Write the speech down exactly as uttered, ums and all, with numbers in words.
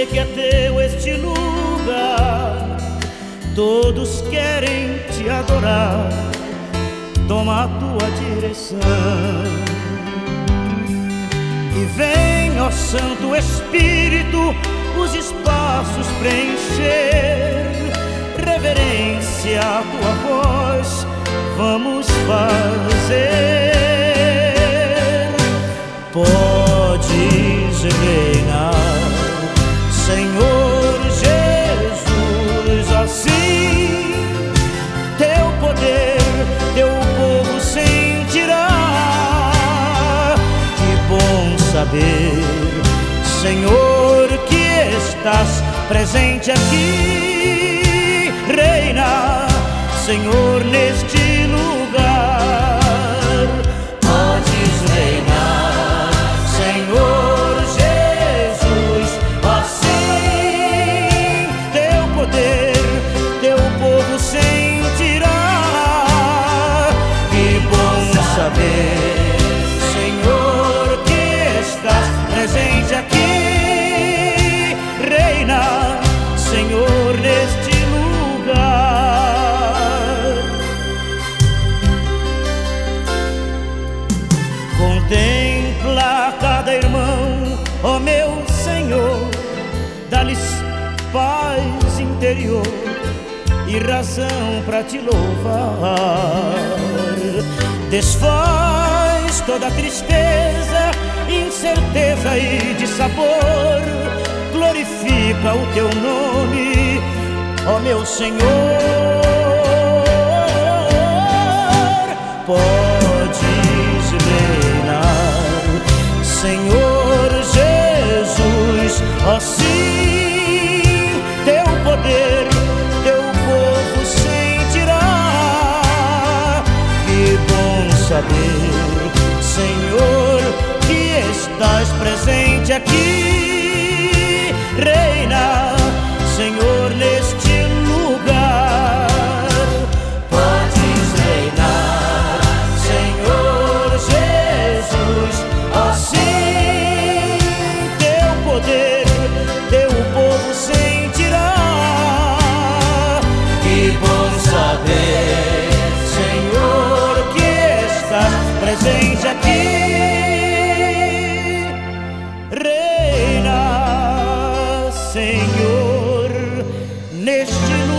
sei que é teu este lugar, todos querem te adorar. Toma a tua direção e vem, ó Santo Espírito, os espaços preencher. Reverência à tua voz vamos fazer. Podes reinar, Senhor Jesus, assim teu poder teu povo sentirá. Que bom saber, Senhor, que estás presente aqui. Reina, Senhor, neste lugar. Podes reinar, Senhor Jesus, assim teu poder teu povo sentirá. Que bom saber, Senhor, que estás presente aqui. Reina, Senhor, neste lugar. Contempla cada irmão, ó meu Senhor, dá-lhes paz interior e razão pra te louvar. Desfaz toda tristeza, incerteza e dissabor. Glorifica o teu nome, ó meu Senhor. Podes reinar, Senhor Jesus, assim teu poder teu povo sentirá. Que bom saber, Senhor, que estás presente aqui. Reina, Senhor, neste lugar. Podes reinar, Senhor Jesus, assim teu poder teu povo sentirá. Que bom saber, Senhor, que estás presente aqui. Reina, Senhor, neste lugar.